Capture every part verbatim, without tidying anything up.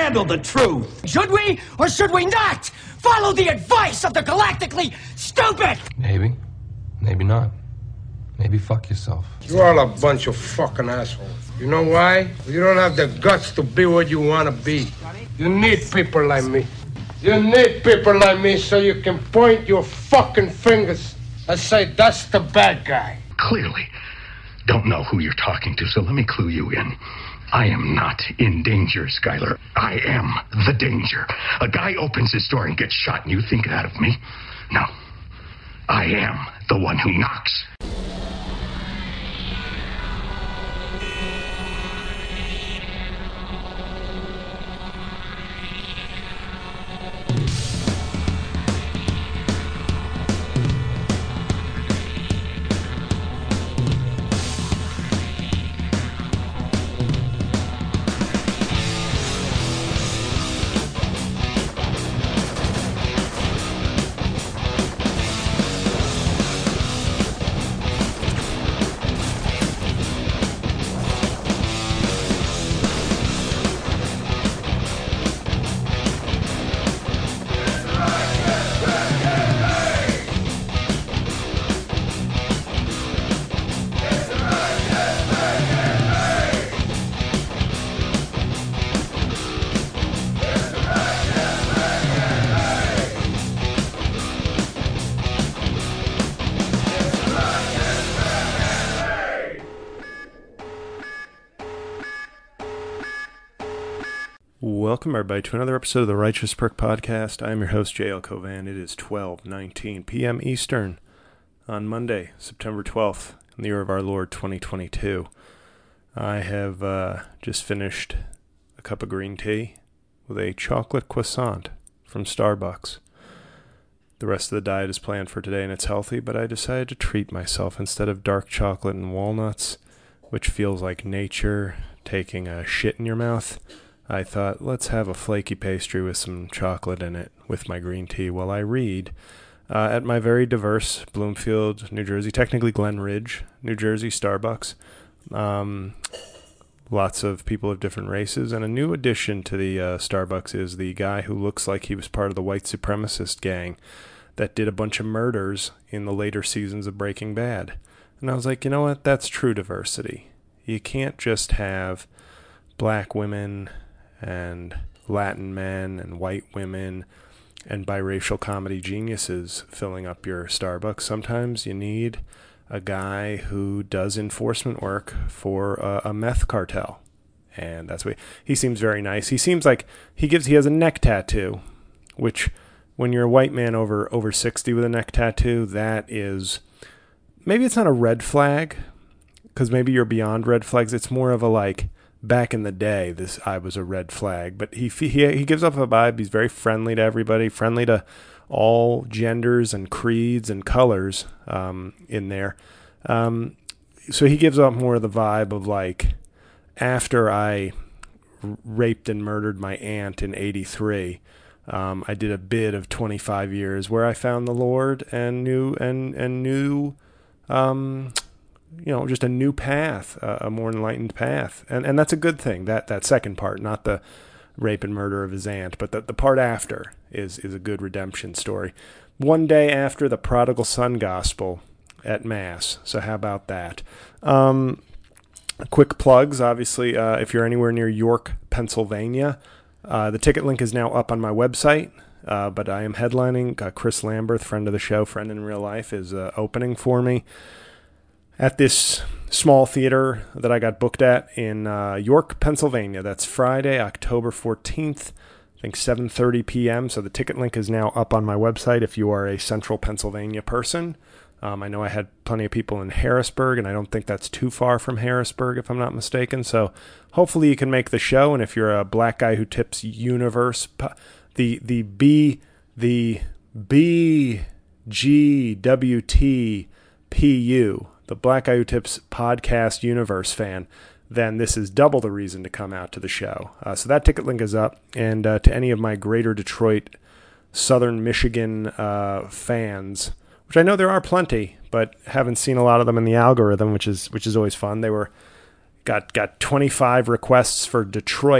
handle the truth. Should we or should we not follow the advice of the galactically stupid? Maybe. Maybe not. Maybe fuck yourself. You're all a bunch of fucking assholes. You know why? You don't have the guts to be what you want to be. You need people like me. You need people like me so you can point your fucking fingers and say, that's the bad guy. Clearly don't know who you're talking to, so let me clue you in. I am not in danger, Skyler. I am the danger. A guy opens his door and gets shot, and you think that of me? No. I am the one who knocks. Welcome, everybody, to another episode of the Righteous Prick Podcast. I am your host, J L Covan. It is twelve nineteen p.m. Eastern on Monday, September twelfth, in the year of our Lord, twenty twenty-two. I have uh, just finished a cup of green tea with a chocolate croissant from Starbucks. The rest of the diet is planned for today, and it's healthy, but I decided to treat myself. Instead of dark chocolate and walnuts, which feels like nature taking a shit in your mouth, I thought, let's have a flaky pastry with some chocolate in it with my green tea while I read uh, at my very diverse Bloomfield, New Jersey, technically Glen Ridge, New Jersey Starbucks. Um, lots of people of different races, and a new addition to the uh, Starbucks is the guy who looks like he was part of the white supremacist gang that did a bunch of murders in the later seasons of Breaking Bad. And I was like, you know what? That's true diversity. You can't just have black women and Latin men and white women and biracial comedy geniuses filling up your Starbucks. Sometimes you need a guy who does enforcement work for a, a meth cartel. And that's what he seems very nice. He seems like he gives he has a neck tattoo, which when you're a white man over over sixty with a neck tattoo, that is, maybe it's not a red flag, because maybe you're beyond red flags. It's more of a like, back in the day, this I was a red flag. But he he he gives off a vibe. He's very friendly to everybody, friendly to all genders and creeds and colors um, in there. Um, so he gives off more of the vibe of like, after I r- raped and murdered my aunt in eighty-three, um, I did a bid of twenty-five years where I found the Lord and knew and and knew. Um, you know, just a new path, uh, a more enlightened path. And and that's a good thing, that that second part, not the rape and murder of his aunt, but the, the part after is, is a good redemption story. One day after the prodigal son gospel at Mass. So how about that? Um, quick plugs, obviously, uh, if you're anywhere near York, Pennsylvania, uh, the ticket link is now up on my website. Uh, but I am headlining. Uh, Chris Lamberth, friend of the show, friend in real life, is uh, opening for me at this small theater that I got booked at in uh, York, Pennsylvania. That's Friday, October fourteenth, I think seven thirty p.m. So the ticket link is now up on my website if you are a central Pennsylvania person. Um, I know I had plenty of people in Harrisburg, and I don't think that's too far from Harrisburg, if I'm not mistaken. So hopefully you can make the show, and if you're a black guy who tips Universe, the, the B, the B G W T P U, the Black Guy Who Tips Podcast Universe fan, then this is double the reason to come out to the show. Uh, so that ticket link is up. And uh, to any of my greater Detroit, Southern Michigan uh, fans, which I know there are plenty, but haven't seen a lot of them in the algorithm, which is which is always fun. They were got got twenty-five requests for Detroit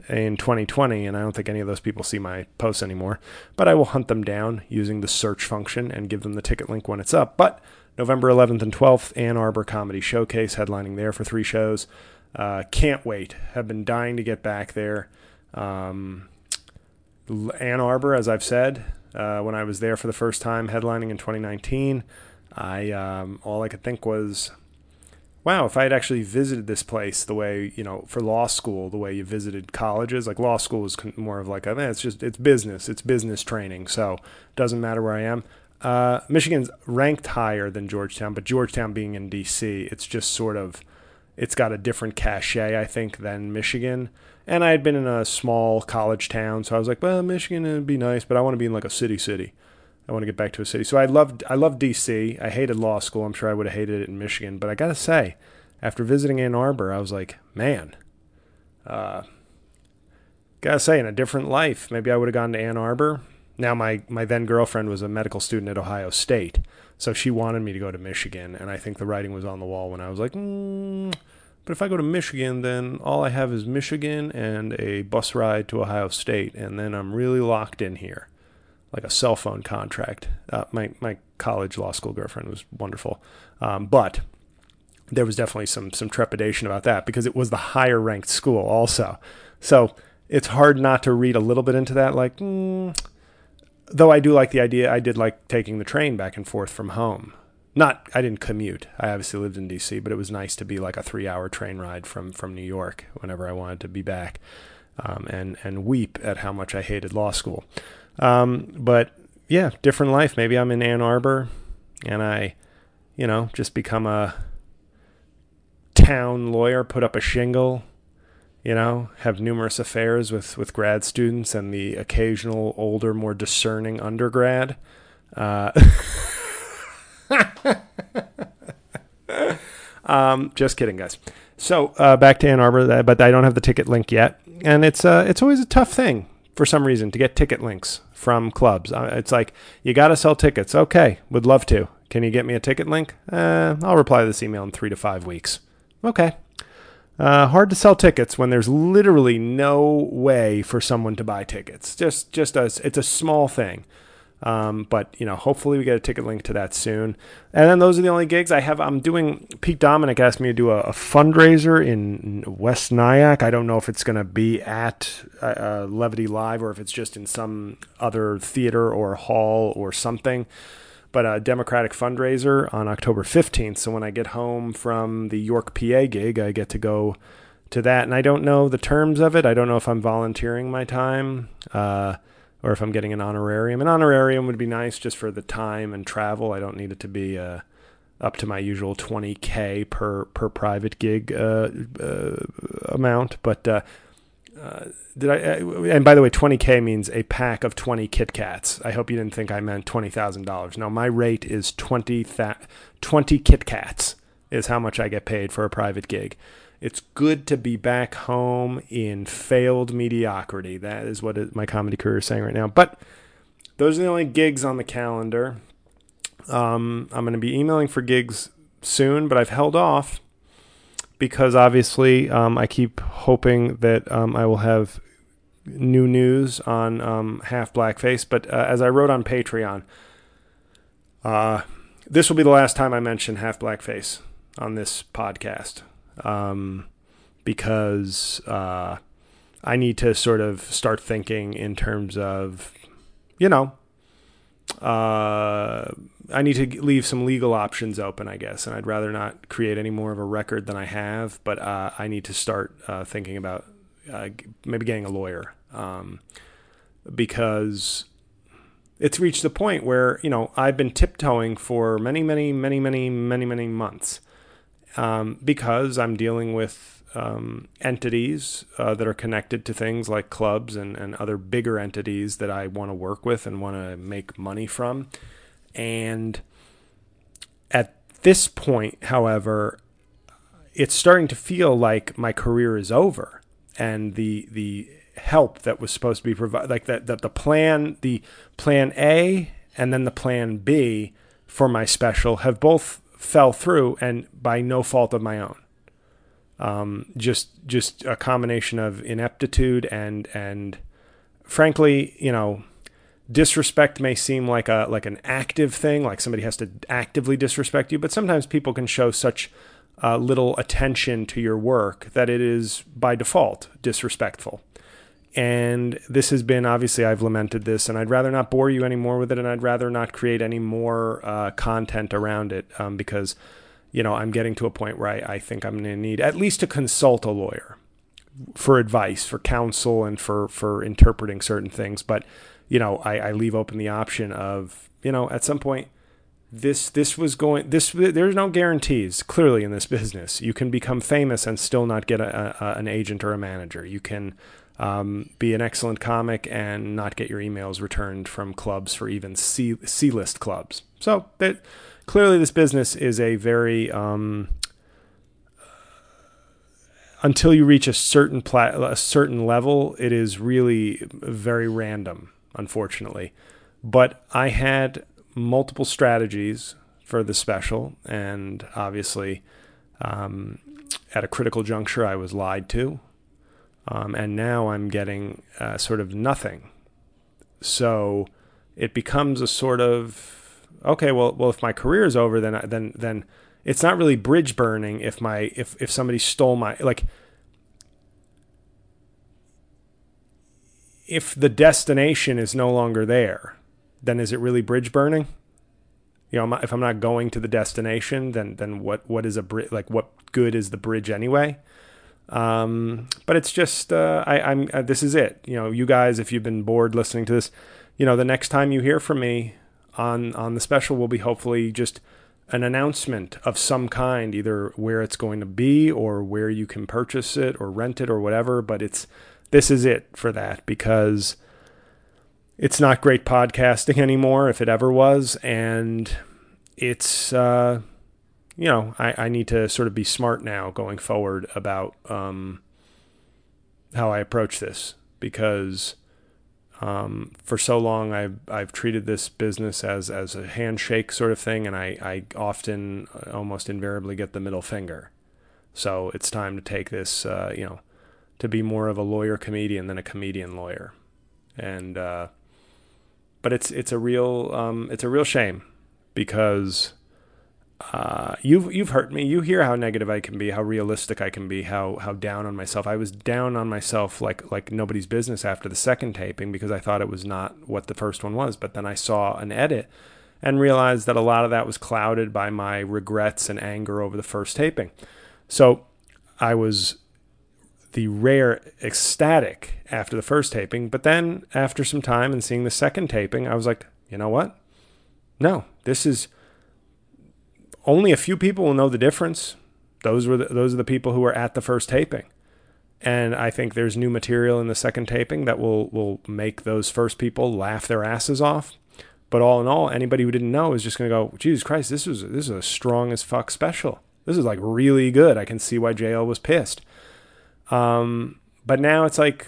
in twenty twenty, and I don't think any of those people see my posts anymore, but I will hunt them down using the search function and give them the ticket link when it's up. But November eleventh and twelfth, Ann Arbor Comedy Showcase, headlining there for three shows. Uh, can't wait. Have been dying to get back there. Um, Ann Arbor, as I've said, uh, when I was there for the first time headlining in twenty nineteen, I um, all I could think was, wow, if I had actually visited this place the way, you know, for law school, the way you visited colleges, like law school is more of like, a, man, it's just, it's business, it's business training, so it doesn't matter where I am. Uh, Michigan's ranked higher than Georgetown, but Georgetown being in D C, it's just sort of, it's got a different cachet, I think, than Michigan. And I had been in a small college town, so I was like, well, Michigan would be nice, but I want to be in like a city city. I want to get back to a city. So I loved I loved D C. I hated law school. I'm sure I would have hated it in Michigan. But I got to say, after visiting Ann Arbor, I was like, man, uh, got to say, in a different life, maybe I would have gone to Ann Arbor. Now my, my then girlfriend was a medical student at Ohio State, so she wanted me to go to Michigan. And I think the writing was on the wall when I was like, mm, but if I go to Michigan, then all I have is Michigan and a bus ride to Ohio State. And then I'm really locked in here. Like a cell phone contract. Uh, my my college law school girlfriend was wonderful, um, but there was definitely some some trepidation about that because it was the higher ranked school also. So it's hard not to read a little bit into that. Like, mm, though I do like the idea. I did like taking the train back and forth from home. Not I didn't commute. I obviously lived in D C, but it was nice to be like a three hour train ride from from New York whenever I wanted to be back, um, and and weep at how much I hated law school. Um, but yeah, different life. Maybe I'm in Ann Arbor and I, you know, just become a town lawyer, put up a shingle, you know, have numerous affairs with, with grad students and the occasional older, more discerning undergrad. Uh, um, just kidding, guys. So, uh, back to Ann Arbor, but I don't have the ticket link yet. And it's, uh, it's always a tough thing. For some reason, to get ticket links from clubs. It's like, you got to sell tickets. Okay, would love to. Can you get me a ticket link? Uh, I'll reply to this email in three to five weeks. Okay. Uh, hard to sell tickets when there's literally no way for someone to buy tickets. Just, just a, it's a small thing. Um, but, you know, hopefully we get a ticket link to that soon. And then those are the only gigs I have. I'm doing, Pete Dominic asked me to do a, a fundraiser in West Nyack. I don't know if it's going to be at uh, Levity Live or if it's just in some other theater or hall or something. But a Democratic fundraiser on October fifteenth. So when I get home from the York, P A gig, I get to go to that. And I don't know the terms of it. I don't know if I'm volunteering my time. Uh, or if I'm getting an honorarium. An honorarium would be nice just for the time and travel. I don't need it to be uh, up to my usual twenty K per per private gig uh, uh, amount. But uh, uh, did I? And by the way, twenty K means a pack of twenty Kit Kats. I hope you didn't think I meant twenty thousand dollars. No, my rate is twenty twenty Kit Kats is how much I get paid for a private gig. It's good to be back home in failed mediocrity. That is what it, my comedy career is saying right now. But those are the only gigs on the calendar. Um, I'm going to be emailing for gigs soon, but I've held off because obviously um, I keep hoping that um, I will have new news on um, Half Blackface. But uh, as I wrote on Patreon, uh, this will be the last time I mention Half Blackface on this podcast. Um, because, uh, I need to sort of start thinking in terms of, you know, uh, I need to leave some legal options open, I guess. And I'd rather not create any more of a record than I have, but, uh, I need to start, uh, thinking about, uh, maybe getting a lawyer, um, because it's reached the point where, you know, I've been tiptoeing for many, many, many, many, many, many months. Um, because I'm dealing with um, entities uh, that are connected to things like clubs and, and other bigger entities that I want to work with and want to make money from. And at this point, however, it's starting to feel like my career is over. And the the help that was supposed to be provided, like that, that the plan, the plan A and then the plan B for my special have both fell through, and by no fault of my own. Um, just just a combination of ineptitude and and frankly, you know, disrespect may seem like a like an active thing, like somebody has to actively disrespect you, but sometimes people can show such uh, little attention to your work that it is by default disrespectful. And this has been, obviously, I've lamented this, and I'd rather not bore you anymore with it, and I'd rather not create any more uh, content around it um, because, you know, I'm getting to a point where I, I think I'm going to need at least to consult a lawyer for advice, for counsel, and for, for interpreting certain things. But, you know, I, I leave open the option of, you know, at some point, this this was going, this there's no guarantees, clearly, in this business. You can become famous and still not get a, a, an agent or a manager. You can um, be an excellent comic and not get your emails returned from clubs for even C, C-list clubs. So that clearly this business is a very, um, until you reach a certain pla- a certain level, it is really very random, unfortunately. But I had multiple strategies for the special, and obviously um, at a critical juncture, I was lied to. Um, and now I'm getting uh, sort of nothing. So it becomes a sort of, okay, well, well, if my career is over, then, then, then it's not really bridge burning. If my, if, if somebody stole my, like, if the destination is no longer there, then is it really bridge burning? You know, if I'm not going to the destination, then, then what, what is a bridge? Like, what good is the bridge anyway? Um, but it's just, uh, I, I'm, uh, this is it. You know, you guys, if you've been bored listening to this, you know, the next time you hear from me on, on the special will be hopefully just an announcement of some kind, either where it's going to be or where you can purchase it or rent it or whatever. But it's, this is it for that, because it's not great podcasting anymore, if it ever was. And it's, uh, you know, I, I need to sort of be smart now going forward about um, how I approach this, because um, for so long I've I've treated this business as as a handshake sort of thing, and I, I often almost invariably get the middle finger. So it's time to take this, uh, you know, to be more of a lawyer comedian than a comedian lawyer, and uh, but it's it's a real um, it's a real shame, because. Uh, you've, you've hurt me. You hear how negative I can be, how realistic I can be, how, how down on myself. I was down on myself like, like nobody's business after the second taping, because I thought it was not what the first one was. But then I saw an edit and realized that a lot of that was clouded by my regrets and anger over the first taping. So I was the rare ecstatic after the first taping, but then after some time and seeing the second taping, I was like, you know what? No, this is, only a few people will know the difference. Those were the, those are the people who were at the first taping. And I think there's new material in the second taping that will, will make those first people laugh their asses off. But all in all, anybody who didn't know is just going to go, Jesus Christ, this was, this is a strong as fuck special. This is like really good. I can see why J L was pissed. Um, but now it's like,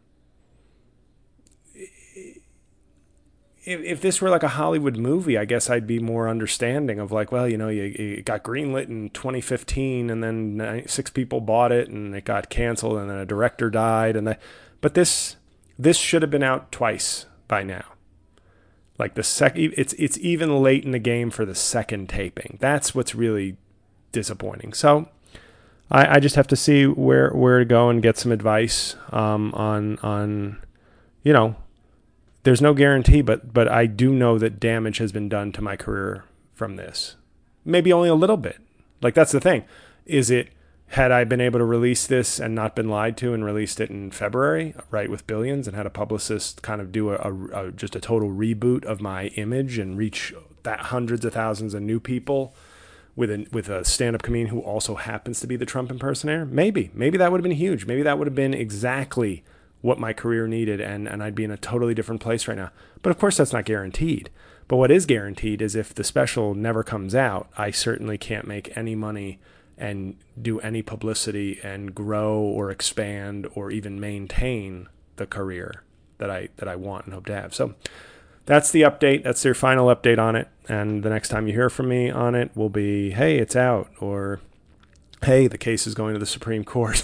If, if this were like a Hollywood movie, I guess I'd be more understanding of like, well, you know, you, you got greenlit in twenty fifteen and then six people bought it and it got canceled and then a director died. And the, but this, this should have been out twice by now. Like the sec, it's, it's even late in the game for the second taping. That's what's really disappointing. So I, I just have to see where, where to go and get some advice, um, on, on, you know, there's no guarantee, but but I do know that damage has been done to my career from this. Maybe only a little bit. Like, that's the thing. Is it, had I been able to release this and not been lied to and released it in February, right, with Billions, and had a publicist kind of do a, a, a just a total reboot of my image and reach that hundreds of thousands of new people with a, with a stand-up comedian who also happens to be the Trump impersonator? Maybe. Maybe that would have been huge. Maybe that would have been exactly what my career needed, and, and I'd be in a totally different place right now. But of course, that's not guaranteed. But what is guaranteed is if the special never comes out, I certainly can't make any money and do any publicity and grow or expand or even maintain the career that I that I want and hope to have. So that's the update. That's their final update on it. And the next time you hear from me on it will be, hey, it's out, or hey, the case is going to the Supreme Court.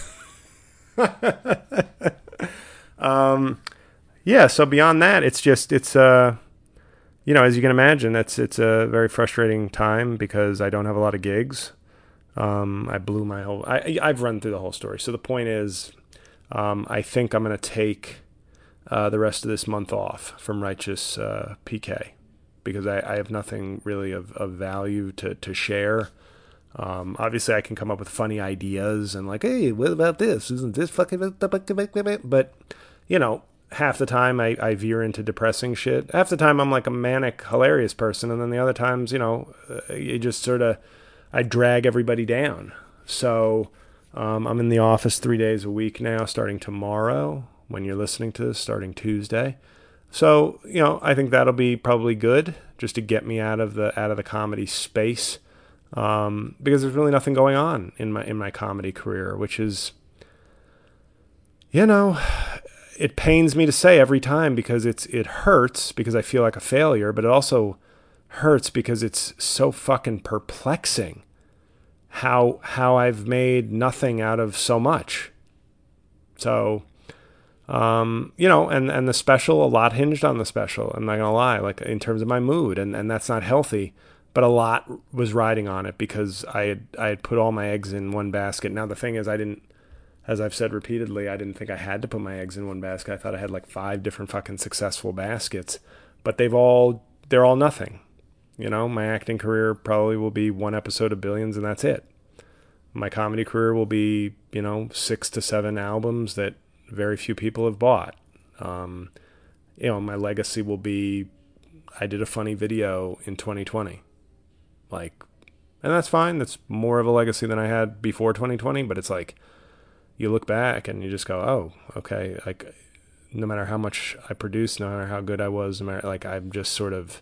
um, yeah. So beyond that, it's just, it's, uh, you know, as you can imagine, it's, it's a very frustrating time because I don't have a lot of gigs. Um, I blew my whole, I, I've run through the whole story. So the point is, um, I think I'm going to take, uh, the rest of this month off from Righteous, uh, P K because I, I have nothing really of, of value to, to share. Um, obviously I can come up with funny ideas and like, hey, what about this? Isn't this fucking, but you know, half the time I, I veer into depressing shit. Half the time I'm like a manic, hilarious person. And then the other times, you know, you just sort of, I drag everybody down. So um, I'm in the office three days a week now, starting tomorrow when you're listening to this, starting Tuesday. So, you know, I think that'll be probably good just to get me out of the out of the comedy space um, because there's really nothing going on in my in my comedy career, which is, you know, it pains me to say every time because it's it hurts because I feel like a failure, but it also hurts because it's so fucking perplexing how how I've made nothing out of so much. So, um, you know, and, and the special, a lot hinged on the special. I'm not gonna lie, like in terms of my mood, and, and that's not healthy, but a lot was riding on it because I had I had put all my eggs in one basket. Now the thing is, I didn't, as I've said repeatedly, I didn't think I had to put my eggs in one basket. I thought I had like five different fucking successful baskets, but they've all they're all nothing. You know, my acting career probably will be one episode of Billions and that's it. My comedy career will be, you know, six to seven albums that very few people have bought. Um, you know, my legacy will be, I did a funny video in twenty twenty. Like, and that's fine. That's more of a legacy than I had before twenty twenty, but it's like, you look back and you just go, oh, okay. Like, no matter how much I produced, no matter how good I was, no matter, like, I'm just sort of,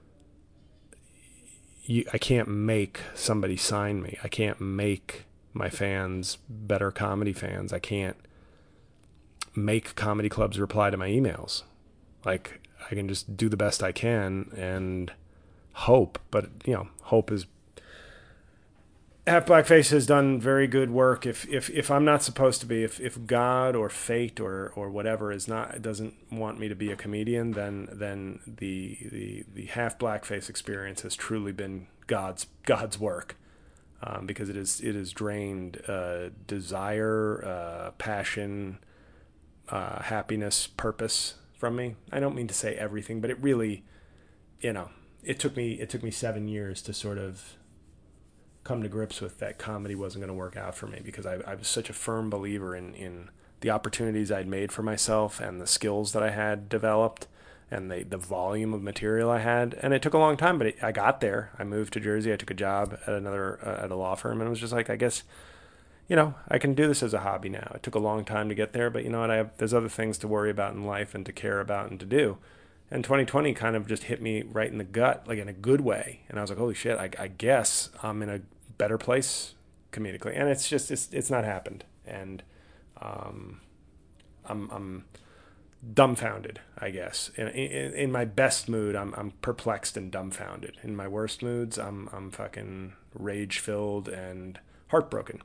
You, I can't make somebody sign me. I can't make my fans better comedy fans. I can't make comedy clubs reply to my emails. Like, I can just do the best I can and hope. But, you know, hope is... Half Blackface has done very good work. If if if I'm not supposed to be, if, if God or fate or, or whatever is not doesn't want me to be a comedian, then then the the, the Half Blackface experience has truly been God's God's work, um, because it is it has drained uh, desire, uh, passion, uh, happiness, purpose from me. I don't mean to say everything, but it really, you know, it took me it took me seven years to sort of come to grips with that comedy wasn't going to work out for me because I, I was such a firm believer in, in the opportunities I'd made for myself and the skills that I had developed and the, the volume of material I had. And it took a long time, but it, I got there. I moved to Jersey. I took a job at another, uh, at a law firm, and it was just like, I guess, you know, I can do this as a hobby now. It took a long time to get there, but you know what? I have, there's other things to worry about in life and to care about and to do. And twenty twenty kind of just hit me right in the gut, like in a good way. And I was like, holy shit, I, I guess I'm in a better place comedically. And it's just, it's it's not happened. And um, I'm I'm dumbfounded, I guess. In, in, in my best mood, I'm I'm perplexed and dumbfounded. In my worst moods, I'm I'm fucking rage-filled and heartbroken.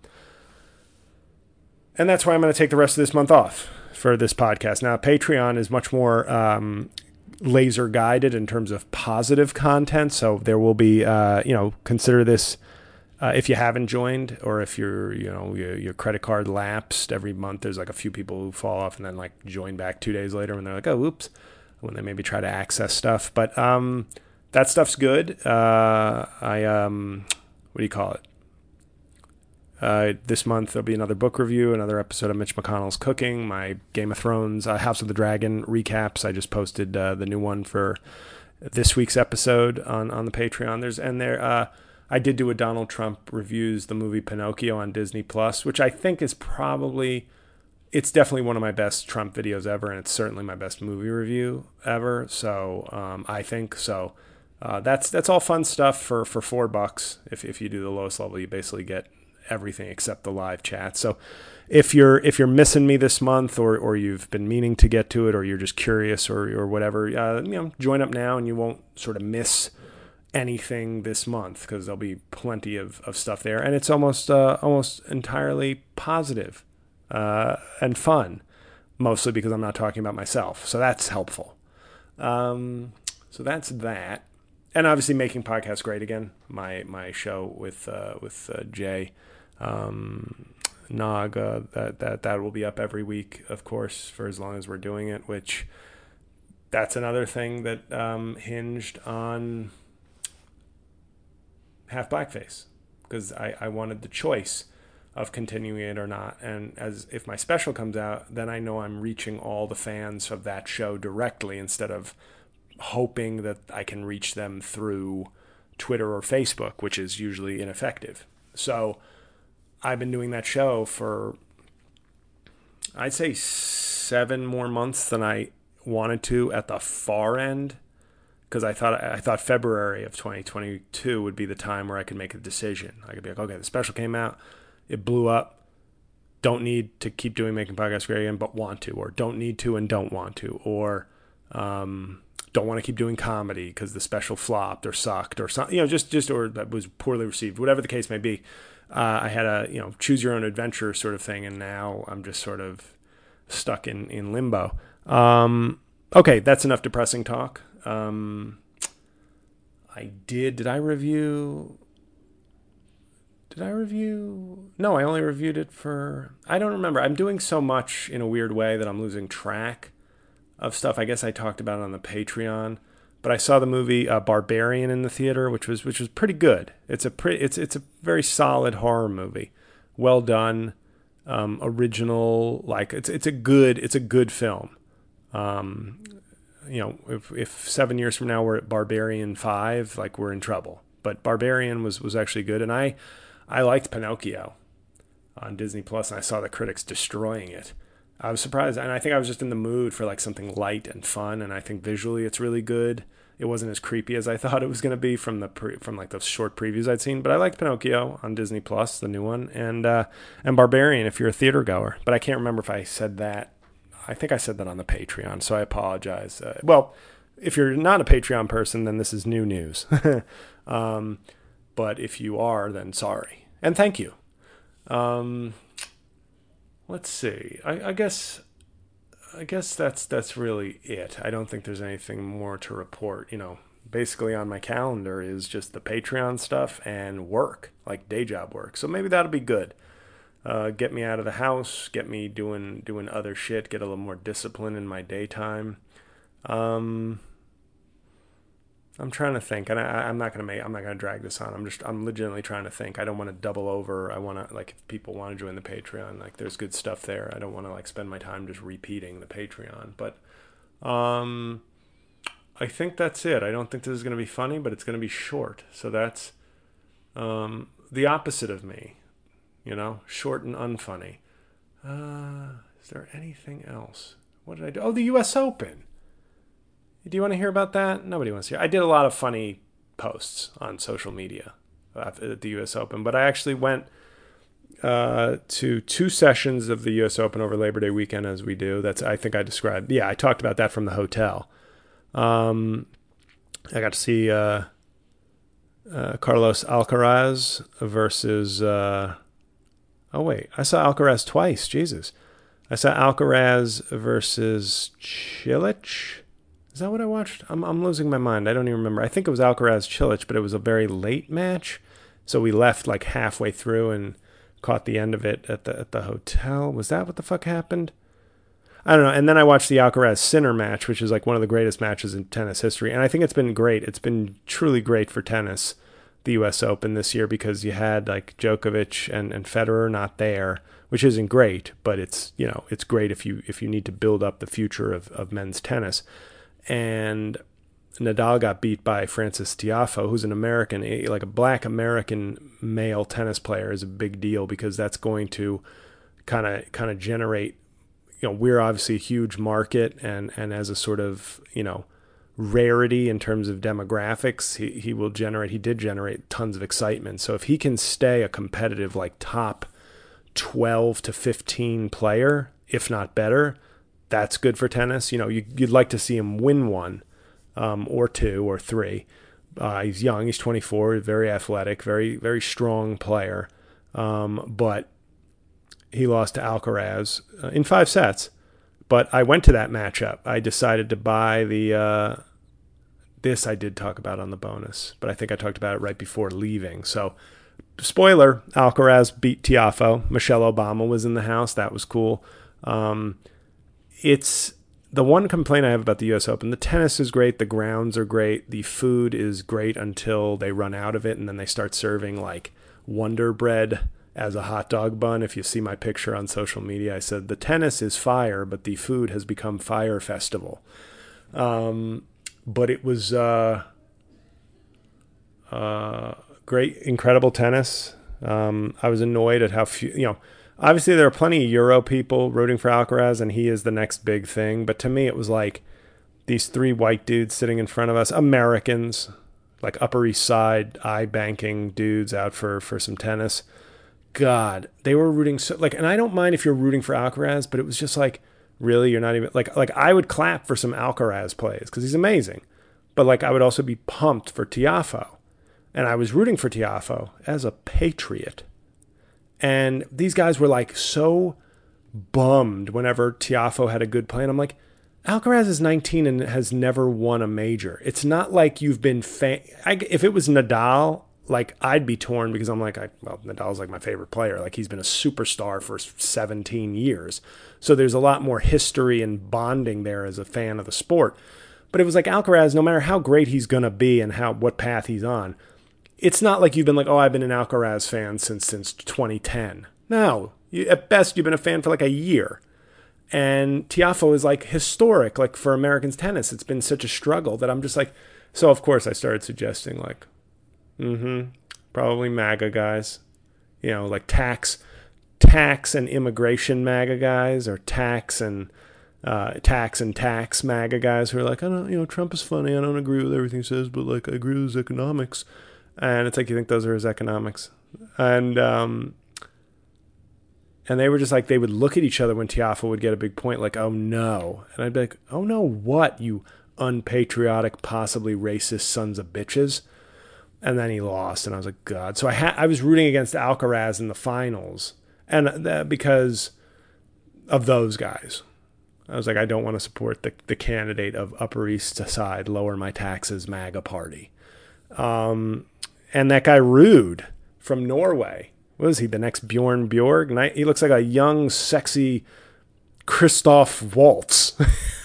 And that's why I'm going to take the rest of this month off for this podcast. Now, Patreon is much more um, laser guided in terms of positive content. So there will be, uh, you know, consider this, uh, if you haven't joined or if you're, you know, your, your credit card lapsed every month, there's like a few people who fall off and then like join back two days later when they're like, oh, oops, when they maybe try to access stuff. But um, that stuff's good. Uh, I, um, what do you call it? Uh, this month there'll be another book review, another episode of Mitch McConnell's Cooking, my Game of Thrones, uh, House of the Dragon recaps. I just posted uh, the new one for this week's episode on, on the Patreon. There's and there uh, I did do a Donald Trump reviews the movie Pinocchio on Disney Plus, which I think is probably, it's definitely one of my best Trump videos ever, and it's certainly my best movie review ever. So um, I think so. Uh, that's that's all fun stuff for for four bucks. If if you do the lowest level, you basically get everything except the live chat. So if you're if you're missing me this month, or or you've been meaning to get to it, or you're just curious, or or whatever, uh, you know, join up now, and you won't sort of miss anything this month because there'll be plenty of, of stuff there. And it's almost uh, almost entirely positive uh, and fun, mostly because I'm not talking about myself. So that's helpful. Um, so that's that. And obviously making podcasts great again. My my show with uh, with uh, Jay um, Nog, uh, that, that, that will be up every week, of course, for as long as we're doing it, which that's another thing that um, hinged on Half Blackface, because I, I wanted the choice of continuing it or not. And as if my special comes out, then I know I'm reaching all the fans of that show directly instead of hoping that I can reach them through Twitter or Facebook, which is usually ineffective. So I've been doing that show for, I'd say, seven more months than I wanted to at the far end, because I thought I thought February of twenty twenty-two would be the time where I could make a decision. I could be like, okay, the special came out, it blew up, don't need to keep doing Making Podcasts Great Again, but want to, or don't need to and don't want to, or um, don't want to keep doing comedy because the special flopped or sucked or something, you know, just just or that was poorly received, whatever the case may be. Uh, I had a you know choose your own adventure sort of thing, and now I'm just sort of stuck in in limbo. Um, okay, that's enough depressing talk. Um, I did, did I review, did I review, no, I only reviewed it for, I don't remember. I'm doing so much in a weird way that I'm losing track of stuff. I guess I talked about it on the Patreon, but I saw the movie uh, Barbarian in the theater, which was, which was pretty good. It's a pretty, it's, it's a very solid horror movie. Well done. Um, original, like it's, it's a good, it's a good film. Um, you know, if, if seven years from now we're at Barbarian five, like we're in trouble. But Barbarian was, was actually good. And I, I liked Pinocchio on Disney Plus, and I saw the critics destroying it. I was surprised. And I think I was just in the mood for like something light and fun. And I think visually it's really good. It wasn't as creepy as I thought it was going to be from the pre, from like those short previews I'd seen. But I liked Pinocchio on Disney Plus, the new one, and uh, and Barbarian if you're a theater goer. But I can't remember if I said that. I think I said that on the Patreon, so I apologize. Uh, well, if you're not a Patreon person, then this is new news. um, but if you are, then sorry. And thank you. Um, let's see. I, I guess I guess that's that's really it. I don't think there's anything more to report. You know, basically on my calendar is just the Patreon stuff and work, like day job work. So maybe that'll be good. Uh, get me out of the house, get me doing doing other shit, get a little more discipline in my daytime. Um, I'm trying to think, and I, I'm not gonna make, I'm not gonna drag this on. I'm just, I'm legitimately trying to think. I don't want to double over. I want to, like, if people want to join the Patreon, like, there's good stuff there. I don't want to like spend my time just repeating the Patreon. But, um, I think that's it. I don't think this is gonna be funny, but it's gonna be short. So that's, um, the opposite of me. You know, short and unfunny. Uh, is there anything else? What did I do? Oh, the U S Open. Do you want to hear about that? Nobody wants to hear. I did a lot of funny posts on social media at the U S Open, but I actually went uh, to two sessions of the U S Open over Labor Day weekend, as we do. That's, I think I described. Yeah, I talked about that from the hotel. Um, I got to see uh, uh, Carlos Alcaraz versus... Uh, Oh, wait, I saw Alcaraz twice. Jesus. I saw Alcaraz versus Cilic. Is that what I watched? I'm I'm losing my mind. I don't even remember. I think it was Alcaraz Cilic, but it was a very late match. So we left like halfway through and caught the end of it at the at the hotel. Was that what the fuck happened? I don't know. And then I watched the Alcaraz Sinner match, which is like one of the greatest matches in tennis history. And I think it's been great. It's been truly great for tennis, the U S Open this year, because you had like Djokovic and, and Federer not there, which isn't great, but it's, you know, it's great if you if you need to build up the future of, of men's tennis. And Nadal got beat by Francis Tiafoe, who's an American, like a black American male tennis player is a big deal, because that's going to kind of kind of generate, you know, we're obviously a huge market, and, and as a sort of, you know, rarity in terms of demographics, he, he will generate, he did generate tons of excitement. So if he can stay a competitive, like top twelve to fifteen player, if not better, that's good for tennis. You know, you, you'd like to see him win one, um, or two or three, Uh, he's young. He's twenty-four. Very athletic. Very very strong player. Um, but he lost to Alcaraz uh, in five sets. But I went to that matchup. I decided to buy the. Uh, this I did talk about on the bonus, but I think I talked about it right before leaving. So, spoiler: Alcaraz beat Tiafoe. Michelle Obama was in the house. That was cool. Um, it's the one complaint I have about the U S Open. The tennis is great. The grounds are great. The food is great until they run out of it, and then they start serving like Wonder Bread as a hot dog bun. If you see my picture on social media, I said the tennis is fire, but the food has become Fire Festival. Um, but it was uh, uh, great, incredible tennis. Um, I was annoyed at how few, you know, obviously there are plenty of Euro people rooting for Alcaraz, and he is the next big thing. But to me, it was like these three white dudes sitting in front of us, Americans, like Upper East Side, eye-banking dudes out for, for some tennis. God, they were rooting so like, and I don't mind if you're rooting for Alcaraz, but it was just like, really, you're not even like, like I would clap for some Alcaraz plays because he's amazing, but like I would also be pumped for Tiafoe, and I was rooting for Tiafoe as a patriot, and these guys were like so bummed whenever Tiafoe had a good play, and I'm like, Alcaraz is nineteen and has never won a major. It's not like you've been fa- I, if it was Nadal. Like, I'd be torn because I'm like, I, well, Nadal's like my favorite player. Like, he's been a superstar for seventeen years. So there's a lot more history and bonding there as a fan of the sport. But it was like Alcaraz, no matter how great he's going to be and how what path he's on, it's not like you've been like, oh, I've been an Alcaraz fan since since twenty ten. No. You, at best, you've been a fan for like a year. And Tiafoe is like historic, like for Americans tennis. It's been such a struggle that I'm just like, so of course I started suggesting like, Mm-hmm. Probably MAGA guys, you know, like tax, tax and immigration MAGA guys, or tax and uh, tax and tax MAGA guys who are like, I don't, you know, Trump is funny. I don't agree with everything he says, but like I agree with his economics. And it's like, you think those are his economics? And um, and they were just like, they would look at each other when Tiafoe would get a big point, like, oh no, and I'd be like, oh no, what, you unpatriotic, possibly racist sons of bitches. And then he lost, and I was like, God. So I ha- I was rooting against Alcaraz in the finals, and that because of those guys. I was like, I don't want to support the, the candidate of Upper East Side, lower my taxes, MAGA party. Um, and that guy Ruud from Norway, what is he, the next Bjorn Borg? He looks like a young, sexy Christoph Waltz.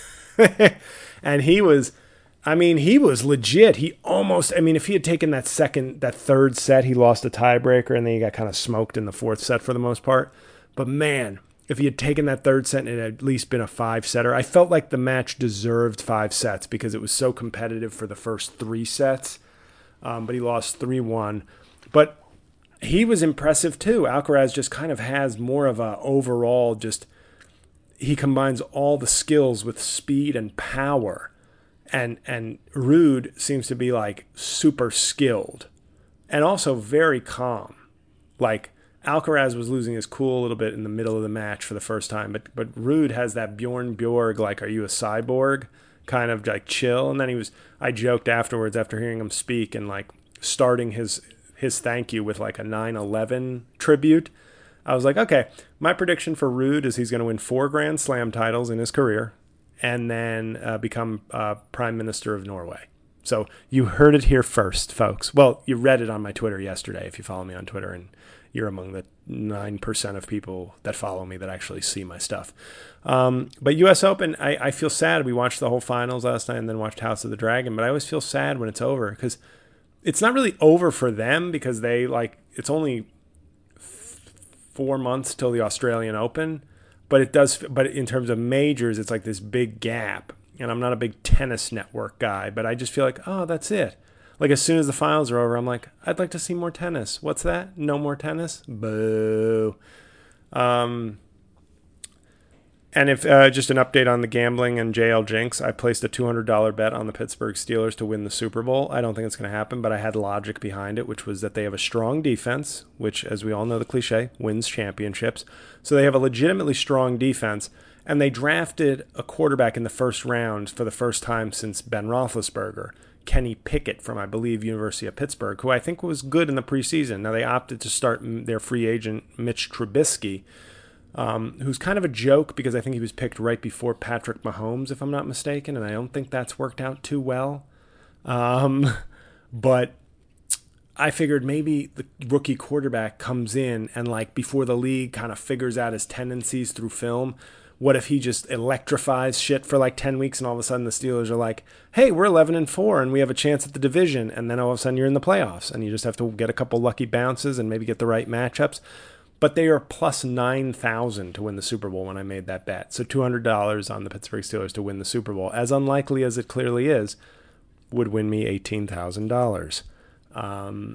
And he was... I mean, he was legit. He almost, I mean, if he had taken that second, that third set, he lost a tiebreaker, and then he got kind of smoked in the fourth set for the most part. But man, if he had taken that third set and it had at least been a five-setter, I felt like the match deserved five sets because it was so competitive for the first three sets. Um, but he lost three one. But he was impressive too. Alcaraz just kind of has more of a overall just, he combines all the skills with speed and power. And and Ruud seems to be like super skilled and also very calm. Like Alcaraz was losing his cool a little bit in the middle of the match for the first time, but but Ruud has that Bjorn Borg, like, are you a cyborg kind of like chill. And then he was, I joked afterwards after hearing him speak and like starting his his thank you with like a nine eleven tribute. I was like, okay, my prediction for Ruud is he's going to win four Grand Slam titles in his career, and then uh, become uh, Prime Minister of Norway. So you heard it here first, folks. Well, you read it on my Twitter yesterday if you follow me on Twitter, and you're among the nine percent of people that follow me that actually see my stuff. Um, but U S Open, I, I feel sad. We watched the whole finals last night and then watched House of the Dragon, but I always feel sad when it's over because it's not really over for them because they, like, it's only four months till the Australian Open. But it does. But in terms of majors, it's like this big gap. And I'm not a big tennis network guy, but I just feel like, oh, that's it. Like as soon as the finals are over, I'm like, I'd like to see more tennis. What's that? No more tennis? Boo. Um, and if uh, just an update on the gambling and J L Jinx, I placed a two hundred dollars bet on the Pittsburgh Steelers to win the Super Bowl. I don't think it's going to happen, but I had logic behind it, which was that they have a strong defense, which, as we all know, the cliche, wins championships. So they have a legitimately strong defense. And they drafted a quarterback in the first round for the first time since Ben Roethlisberger, Kenny Pickett from, I believe, University of Pittsburgh, who I think was good in the preseason. Now they opted to start their free agent, Mitch Trubisky, um, who's kind of a joke because I think he was picked right before Patrick Mahomes, if I'm not mistaken, and I don't think that's worked out too well. Um, but I figured maybe the rookie quarterback comes in and, like, before the league kind of figures out his tendencies through film, what if he just electrifies shit for like ten weeks and all of a sudden the Steelers are like, hey, we're eleven and four and we have a chance at the division. And then all of a sudden you're in the playoffs and you just have to get a couple lucky bounces and maybe get the right matchups. But they are plus nine thousand to win the Super Bowl when I made that bet. So two hundred dollars on the Pittsburgh Steelers to win the Super Bowl, as unlikely as it clearly is, would win me eighteen thousand dollars. Um,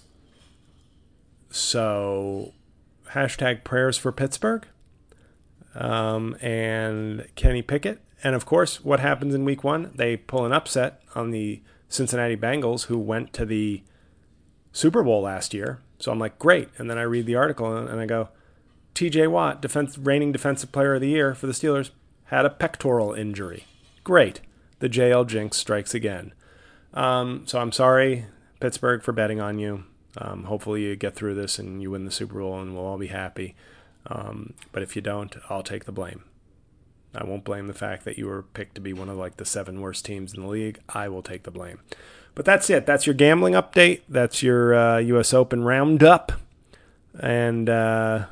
so hashtag prayers for Pittsburgh. Um, and Kenny Pickett. And of course, what happens in week one? They pull an upset on the Cincinnati Bengals, who went to the Super Bowl last year. So I'm like, great. And then I read the article and I go, T J Watt, defense, reigning defensive player of the year for the Steelers, had a pectoral injury. Great. The J L jinx strikes again. Um, so I'm sorry, Pittsburgh, for betting on you. Um, hopefully you get through this and you win the Super Bowl and we'll all be happy. Um, but if you don't, I'll take the blame. I won't blame the fact that you were picked to be one of like the seven worst teams in the league. I will take the blame. But that's it. That's your gambling update. That's your uh, U S Open roundup. And uh,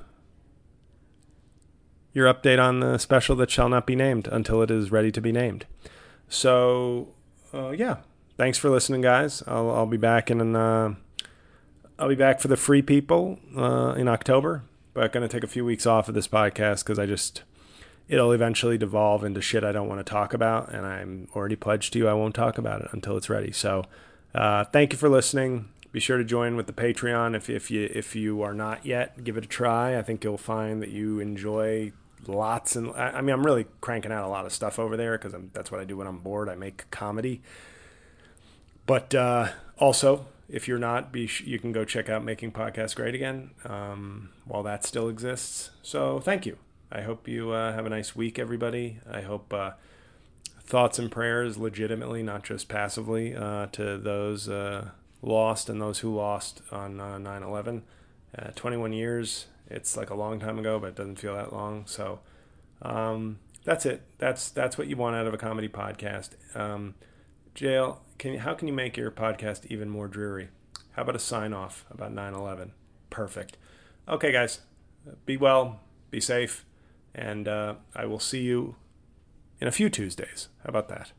your update on the special that shall not be named until it is ready to be named. So, uh, yeah. Thanks for listening, guys. I'll, I'll be back in an, uh, I'll be back for the free people uh, in October. But going to take a few weeks off of this podcast because I just, it'll eventually devolve into shit I don't want to talk about. And I'm already pledged to you I won't talk about it until it's ready. So uh, thank you for listening. Be sure to join with the Patreon if, if, you, if you are not yet. Give it a try. I think you'll find that you enjoy lots. And I mean, I'm really cranking out a lot of stuff over there because that's what I do when I'm bored. I make comedy. But uh, also, if you're not, be sh- you can go check out Making Podcasts Great Again um, while that still exists. So thank you. I hope you uh, have a nice week, everybody. I hope uh, thoughts and prayers legitimately, not just passively, uh, to those uh, lost and those who lost on uh, nine eleven. Uh, twenty-one years, it's like a long time ago, but it doesn't feel that long. So um, that's it. That's that's what you want out of a comedy podcast. Um, Jail, can you, how can you make your podcast even more dreary? How about a sign-off about nine eleven? Perfect. Okay, guys. Be well. Be safe. And uh, I will see you in a few Tuesdays. How about that?